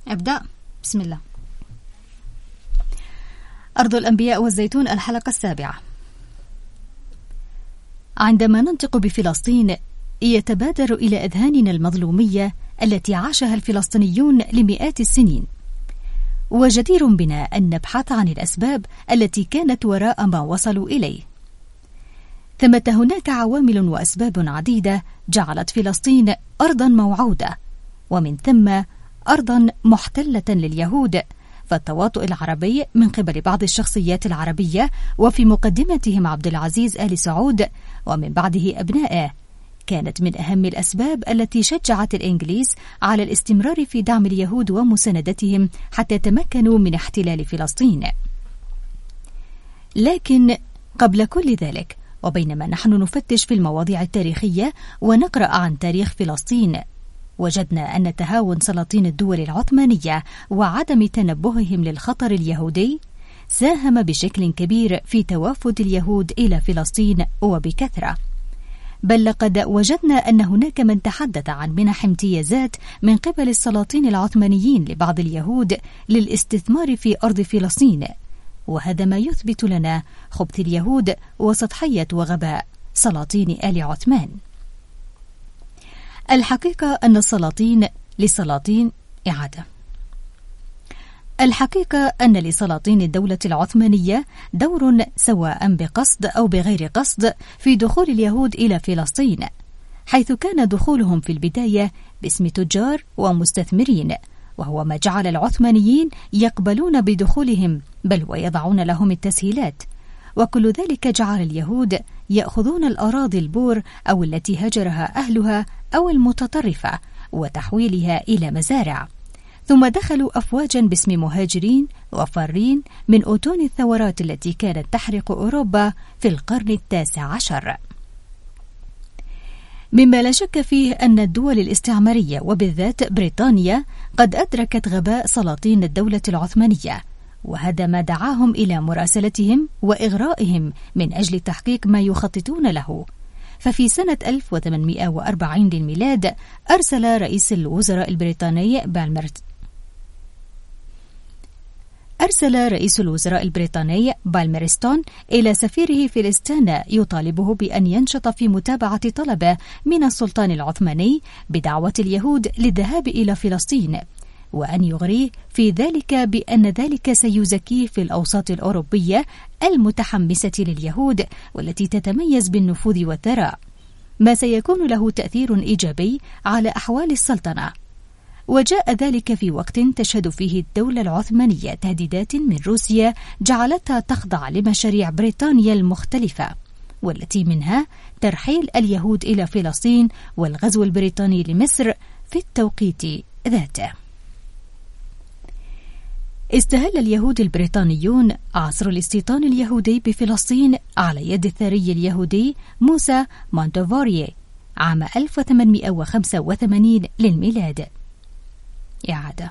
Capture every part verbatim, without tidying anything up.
ابدأ. بسم الله. أرض الأنبياء والزيتون، الحلقة السابعة. عندما ننطق بفلسطين يتبادر إلى أذهاننا المظلومية التي عاشها الفلسطينيون لمئات السنين، وجدير بنا أن نبحث عن الأسباب التي كانت وراء ما وصلوا إليه. ثمة هناك عوامل وأسباب عديدة جعلت فلسطين أرضا موعودة، ومن ثم أرضا محتلة لليهود. فالتواطؤ العربي من قبل بعض الشخصيات العربية، وفي مقدمتهم عبد العزيز آل سعود ومن بعده أبنائه، كانت من أهم الأسباب التي شجعت الإنجليز على الاستمرار في دعم اليهود ومساندتهم حتى تمكنوا من احتلال فلسطين. لكن قبل كل ذلك، وبينما نحن نفتش في المواضيع التاريخية ونقرأ عن تاريخ فلسطين، وجدنا أن تهاون سلاطين الدول العثمانية وعدم تنبههم للخطر اليهودي ساهم بشكل كبير في توافد اليهود إلى فلسطين وبكثرة. بل لقد وجدنا أن هناك من تحدث عن منح امتيازات من قبل السلاطين العثمانيين لبعض اليهود للاستثمار في أرض فلسطين، وهذا ما يثبت لنا خبث اليهود وسطحية وغباء سلاطين آل عثمان. الحقيقة أن السلاطين لسلاطين إعادة الحقيقة أن لسلاطين الدولة العثمانية دور سواء بقصد أو بغير قصد في دخول اليهود إلى فلسطين، حيث كان دخولهم في البداية باسم تجار ومستثمرين، وهو ما جعل العثمانيين يقبلون بدخولهم بل ويضعون لهم التسهيلات. وكل ذلك جعل اليهود يأخذون الأراضي البور أو التي هجرها أهلها أو المتطرفة وتحويلها إلى مزارع، ثم دخلوا أفواجا باسم مهاجرين وفارين من أتون الثورات التي كانت تحرق أوروبا في القرن التاسع عشر. مما لا شك فيه أن الدول الاستعمارية وبالذات بريطانيا قد أدركت غباء سلاطين الدولة العثمانية، وهذا ما دعاهم إلى مراسلتهم وإغرائهم من أجل تحقيق ما يخططون له. ففي سنة ألف وثمانمئة وأربعين للميلاد أرسل رئيس الوزراء البريطاني بالمرت أرسل رئيس الوزراء البريطاني بالميرستون إلى سفيره في الإستانة يطالبه بأن ينشط في متابعة طلبه من السلطان العثماني بدعوة اليهود للذهاب إلى فلسطين، وأن يغريه في ذلك بأن ذلك سيزكيه في الأوساط الأوروبية المتحمسة لليهود والتي تتميز بالنفوذ والثراء، ما سيكون له تأثير إيجابي على أحوال السلطنة. وجاء ذلك في وقت تشهد فيه الدولة العثمانية تهديدات من روسيا جعلتها تخضع لمشاريع بريطانيا المختلفة، والتي منها ترحيل اليهود إلى فلسطين والغزو البريطاني لمصر في التوقيت ذاته. استهل اليهود البريطانيون عصر الاستيطان اليهودي بفلسطين على يد الثري اليهودي موسى مونتفوري عام ألف وثمانمئة وخمسة وثمانين للميلاد. إعادة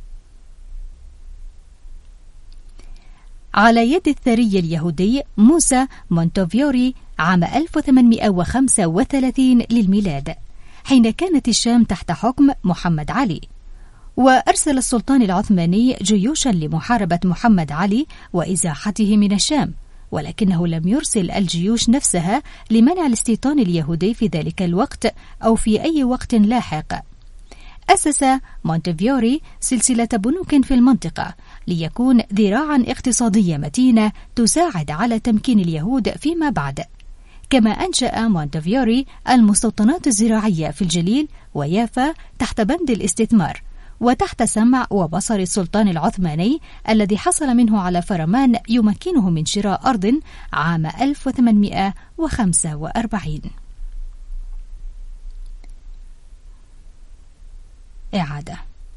على يد الثري اليهودي موسى مونتفوري عام ألف وثمانمئة وخمسة وثلاثين للميلاد، حين كانت الشام تحت حكم محمد علي. وأرسل السلطان العثماني جيوشا لمحاربة محمد علي وإزاحته من الشام، ولكنه لم يرسل الجيوش نفسها لمنع الاستيطان اليهودي في ذلك الوقت أو في أي وقت لاحق. أسس مونتفيوري سلسلة بنوك في المنطقة ليكون ذراعا اقتصادية متينة تساعد على تمكين اليهود فيما بعد. كما أنشأ مونتفيوري المستوطنات الزراعية في الجليل ويافا تحت بند الاستثمار وتحت سمع وبصر السلطان العثماني الذي حصل منه على فرمان يمكنه من شراء أرض عام ألف وثمانمئة وخمسة وأربعين. إعادة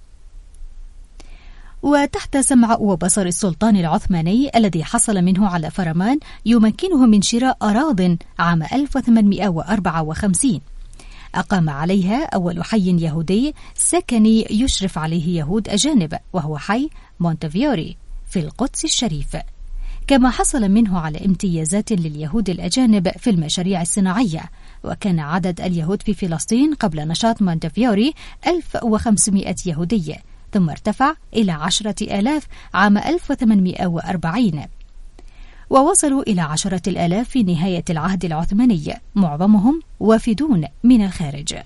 وتحت سمع وبصر السلطان العثماني الذي حصل منه على فرمان يمكنه من شراء أراضٍ عام ألف وثمانمئة وأربعة وخمسين، أقام عليها أول حي يهودي سكني يشرف عليه يهود أجانب، وهو حي مونتفيوري في القدس الشريف. كما حصل منه على امتيازات لليهود الأجانب في المشاريع الصناعية، وكان عدد اليهود في فلسطين قبل نشاط مونتفيوري ألف وخمسمئة يهودية، ثم ارتفع إلى عشرة آلاف عام ألف وثمانمئة وأربعين، ووصلوا إلى عشرة الآلاف في نهاية العهد العثماني، معظمهم وافدون من الخارج.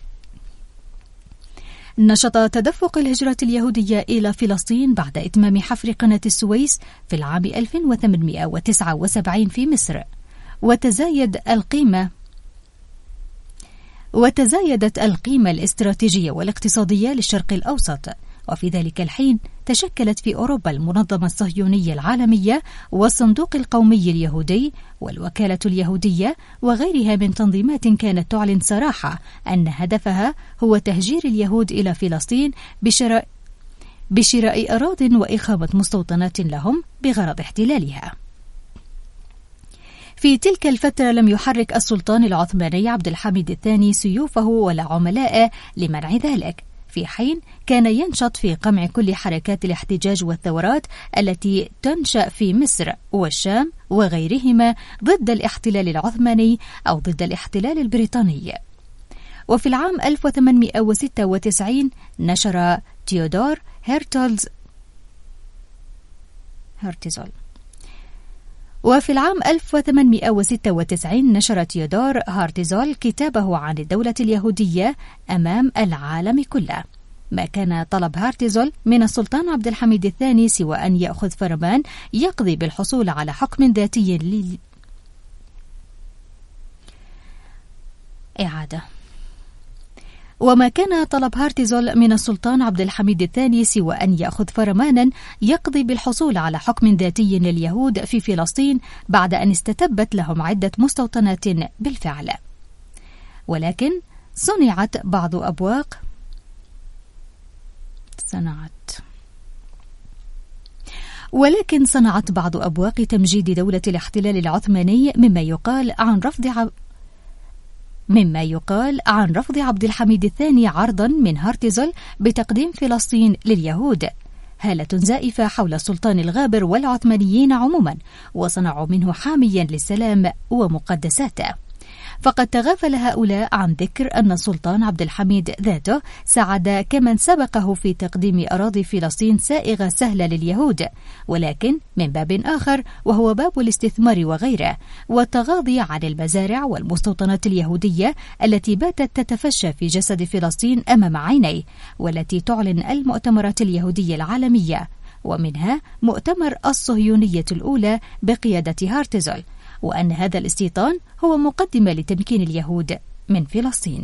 نشط تدفق الهجرة اليهودية إلى فلسطين بعد إتمام حفر قناة السويس في العام ألف وثمانمئة وتسعة وسبعين في مصر، وتزايد القيمة وتزايدت القيمة الاستراتيجية والاقتصادية للشرق الأوسط. وفي ذلك الحين تشكلت في أوروبا المنظمة الصهيونية العالمية والصندوق القومي اليهودي والوكالة اليهودية وغيرها من تنظيمات كانت تعلن صراحة أن هدفها هو تهجير اليهود إلى فلسطين بشراء بشراء أراضٍ وإقامة مستوطنات لهم بغرض احتلالها. في تلك الفترة لم يحرك السلطان العثماني عبد الحميد الثاني سيوفه ولا عملاءه لمنع ذلك، في حين كان ينشط في قمع كل حركات الاحتجاج والثورات التي تنشأ في مصر والشام وغيرهما ضد الاحتلال العثماني أو ضد الاحتلال البريطاني. وفي العام ألف وثمانمئة وستة وتسعين نشر تيودور هيرتزل هرتزل وفي العام ألف وثمانمئة وستة وتسعين نشر تيودور هرتزل كتابه عن الدولة اليهودية أمام العالم كله. ما كان طلب هرتزل من السلطان عبد الحميد الثاني سوى أن يأخذ فرمان يقضي بالحصول على حكم ذاتي ل... إعادة وما كان طلب هرتزل من السلطان عبد الحميد الثاني سوى أن يأخذ فرمانا يقضي بالحصول على حكم ذاتي لليهود في فلسطين بعد أن استتبت لهم عدة مستوطنات بالفعل. ولكن صنعت بعض أبواق صنعت ولكن صنعت بعض أبواق تمجيد دولة الاحتلال العثماني مما يقال عن رفض عب... مما يقال عن رفض عبد الحميد الثاني عرضا من هرتزل بتقديم فلسطين لليهود، هالة زائفة حول السلطان الغابر والعثمانيين عموما، وصنعوا منه حاميا للسلام ومقدساته. فقد تغافل هؤلاء عن ذكر أن السلطان عبد الحميد ذاته ساعد كمن سبقه في تقديم أراضي فلسطين سائغة سهلة لليهود، ولكن من باب آخر وهو باب الاستثمار وغيره، والتغاضي عن المزارع والمستوطنات اليهودية التي باتت تتفشى في جسد فلسطين أمام عينيه، والتي تعلن المؤتمرات اليهودية العالمية، ومنها مؤتمر الصهيونية الأولى بقيادة هرتزل، وأن هذا الاستيطان هو مقدمة لتمكين اليهود من فلسطين.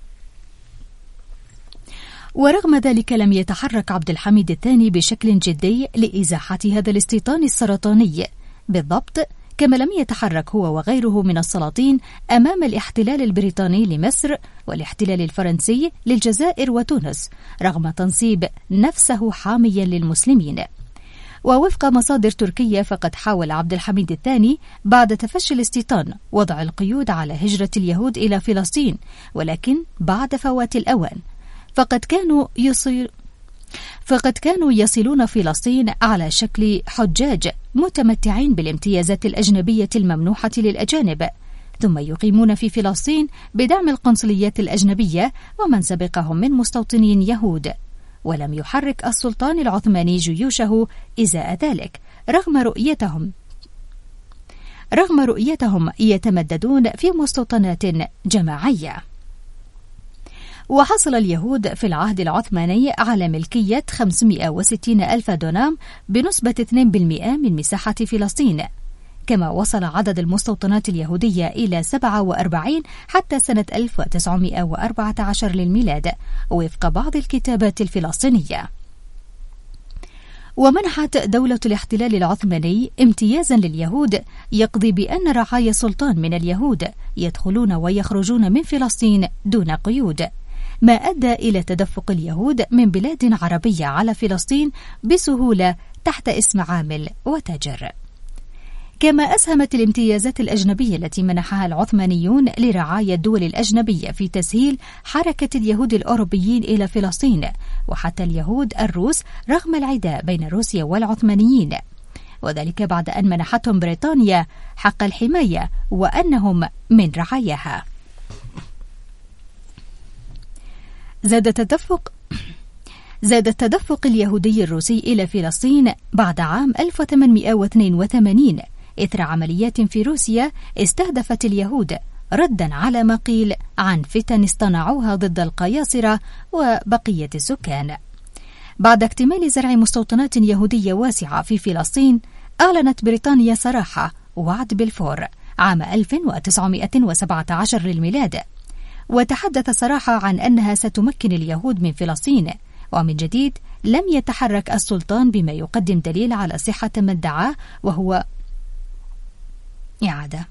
ورغم ذلك لم يتحرك عبد الحميد الثاني بشكل جدي لإزاحة هذا الاستيطان السرطاني بالضبط، كما لم يتحرك هو وغيره من السلاطين أمام الاحتلال البريطاني لمصر والاحتلال الفرنسي للجزائر وتونس، رغم تنصيب نفسه حاميا للمسلمين. ووفق مصادر تركية فقد حاول عبد الحميد الثاني بعد تفشي الاستيطان وضع القيود على هجرة اليهود إلى فلسطين، ولكن بعد فوات الأوان، فقد كانوا يصير فقد كانوا يصلون فلسطين على شكل حجاج متمتعين بالامتيازات الأجنبية الممنوحة للأجانب، ثم يقيمون في فلسطين بدعم القنصليات الأجنبية ومن سبقهم من مستوطنين يهود. ولم يحرك السلطان العثماني جيوشه إزاء ذلك، رغم رؤيتهم رغم رؤيتهم يتمددون في مستوطنات جماعية. وحصل اليهود في العهد العثماني على ملكية خمسمئة وستين ألف دونام بنسبة اثنين بالمئة من مساحة فلسطين، كما وصل عدد المستوطنات اليهودية إلى سبعة وأربعين حتى سنة ألف وتسعمئة وأربعة عشر للميلاد وفق بعض الكتابات الفلسطينية. ومنحت دولة الاحتلال العثماني امتيازا لليهود يقضي بأن رعايا السلطان من اليهود يدخلون ويخرجون من فلسطين دون قيود، ما أدى إلى تدفق اليهود من بلاد عربية على فلسطين بسهولة تحت اسم عامل وتاجر. كما أسهمت الامتيازات الأجنبية التي منحها العثمانيون لرعايا الدول الأجنبية في تسهيل حركة اليهود الأوروبيين إلى فلسطين، وحتى اليهود الروس رغم العداء بين روسيا والعثمانيين، وذلك بعد أن منحتهم بريطانيا حق الحماية وأنهم من رعاياها. زاد تدفق زاد التدفق اليهودي الروسي إلى فلسطين بعد عام ألف وثمانمئة واثنين وثمانين إثر عمليات في روسيا استهدفت اليهود ردا على ما قيل عن فتن اصطنعوها ضد القياصرة وبقية السكان. بعد اكتمال زرع مستوطنات يهودية واسعة في فلسطين، أعلنت بريطانيا سراحة وعد بلفور عام ألف وتسعمئة وسبعة عشر للميلاد، وتحدث صراحة عن أنها ستمكن اليهود من فلسطين. ومن جديد لم يتحرك السلطان بما يقدم دليل على صحة ما ادعاه، وهو إعادة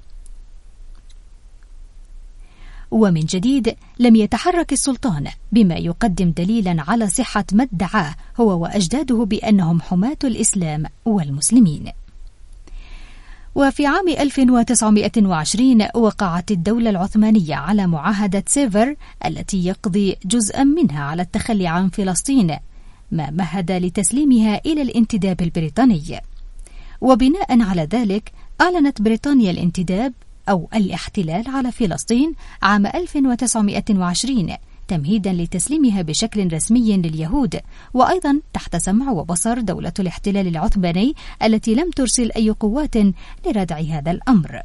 ومن جديد لم يتحرك السلطان بما يقدم دليلا على صحة ما ادعاه هو وأجداده بأنهم حماة الإسلام والمسلمين. وفي عام ألف وتسعمئة وعشرين وقعت الدولة العثمانية على معاهدة سيفر التي يقضي جزءا منها على التخلي عن فلسطين، ما مهد لتسليمها إلى الانتداب البريطاني. وبناء على ذلك أعلنت بريطانيا الانتداب أو الاحتلال على فلسطين عام ألف وتسعمئة وعشرين تمهيدا لتسليمها بشكل رسمي لليهود، وأيضا تحت سمع وبصر دولة الاحتلال العثماني التي لم ترسل أي قوات لردع هذا الأمر.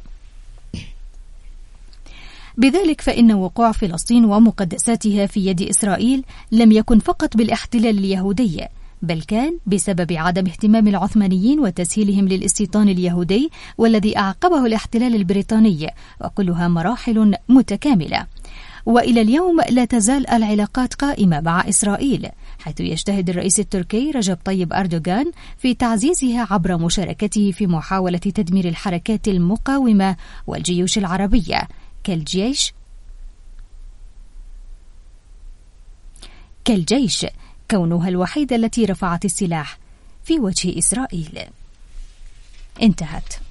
بذلك فإن وقوع فلسطين ومقدساتها في يد إسرائيل لم يكن فقط بالاحتلال اليهودي، بل كان بسبب عدم اهتمام العثمانيين وتسهيلهم للاستيطان اليهودي والذي أعقبه الاحتلال البريطاني، وكلها مراحل متكاملة. وإلى اليوم لا تزال العلاقات قائمة مع إسرائيل، حيث يجتهد الرئيس التركي رجب طيب أردوغان في تعزيزها عبر مشاركته في محاولة تدمير الحركات المقاومة والجيوش العربية كالجيش كالجيش كونها الوحيدة التي رفعت السلاح في وجه إسرائيل. انتهت.